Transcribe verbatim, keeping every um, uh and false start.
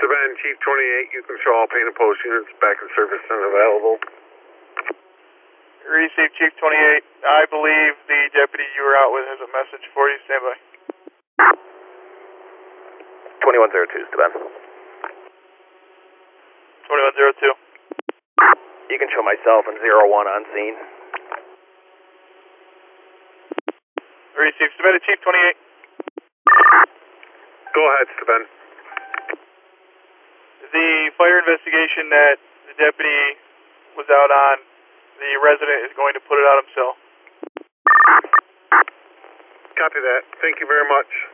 Stevan, Chief twenty-eight, you can show all paint and post units back in service and available. Received, Chief twenty-eight. I believe the deputy you were out with has a message for you. Stand by. twenty-one oh two, Stevan. twenty-one oh two. You can show myself and zero one on scene. Received, submitted, Chief twenty-eight. Go ahead, Stevan. The fire investigation that the deputy was out on, the resident is going to put it out himself. Copy that. Thank you very much.